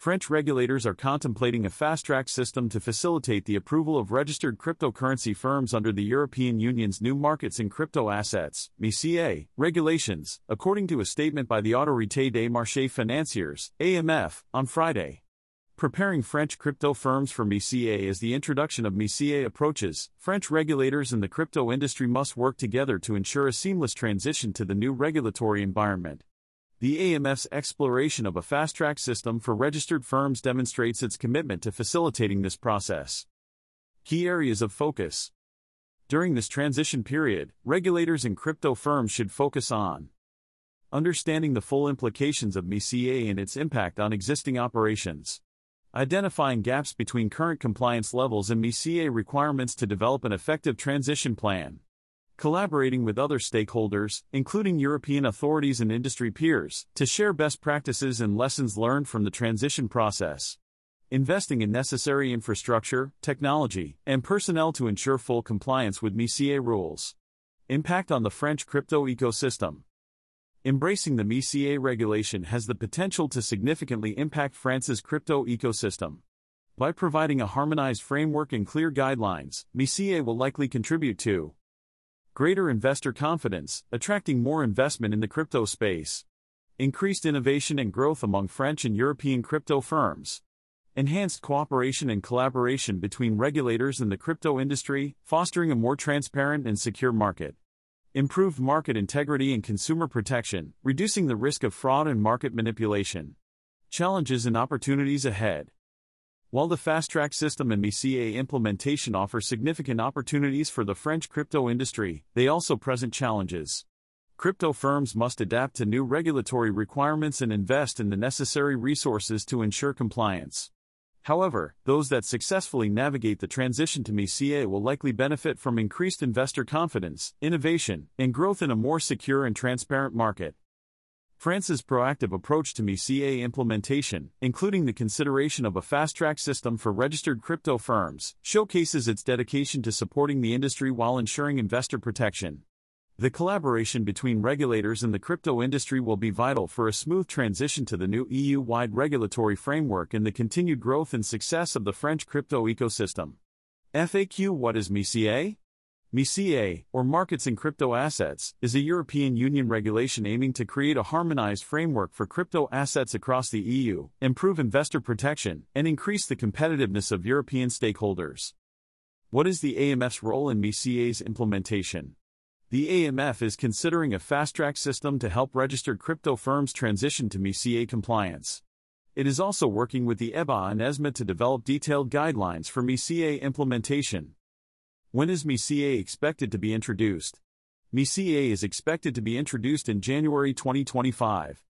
French regulators are contemplating a fast-track system to facilitate the approval of registered cryptocurrency firms under the European Union's new Markets in Crypto Assets (MiCA) regulations, according to a statement by the Autorité des Marchés Financiers (AMF) on Friday. Preparing French crypto firms for MiCA as the introduction of MiCA approaches, French regulators and the crypto industry must work together to ensure a seamless transition to the new regulatory environment. The AMF's exploration of a fast-track system for registered firms demonstrates its commitment to facilitating this process. Key areas of focus. During this transition period, regulators and crypto firms should focus on understanding the full implications of MiCA and its impact on existing operations, identifying gaps between current compliance levels and MiCA requirements to develop an effective transition plan, collaborating with other stakeholders, including European authorities and industry peers, to share best practices and lessons learned from the transition process, investing in necessary infrastructure, technology, and personnel to ensure full compliance with MiCA rules. Impact on the French crypto ecosystem. Embracing the MiCA regulation has the potential to significantly impact France's crypto ecosystem. By providing a harmonized framework and clear guidelines, MiCA will likely contribute to greater investor confidence, attracting more investment in the crypto space, increased innovation and growth among French and European crypto firms, enhanced cooperation and collaboration between regulators and the crypto industry, fostering a more transparent and secure market, improved market integrity and consumer protection, reducing the risk of fraud and market manipulation. Challenges and opportunities ahead. While the fast-track system and MiCA implementation offer significant opportunities for the French crypto industry, they also present challenges. Crypto firms must adapt to new regulatory requirements and invest in the necessary resources to ensure compliance. However, those that successfully navigate the transition to MiCA will likely benefit from increased investor confidence, innovation, and growth in a more secure and transparent market. France's proactive approach to MiCA implementation, including the consideration of a fast-track system for registered crypto firms, showcases its dedication to supporting the industry while ensuring investor protection. The collaboration between regulators and the crypto industry will be vital for a smooth transition to the new EU-wide regulatory framework and the continued growth and success of the French crypto ecosystem. FAQ: What is MiCA? MiCA, or Markets in Crypto Assets, is a European Union regulation aiming to create a harmonized framework for crypto assets across the EU, improve investor protection, and increase the competitiveness of European stakeholders. What is the AMF's role in MiCA's implementation? The AMF is considering a fast-track system to help registered crypto firms transition to MiCA compliance. It is also working with the EBA and ESMA to develop detailed guidelines for MiCA implementation. When is MiCA expected to be introduced? MiCA is expected to be introduced in January 2025.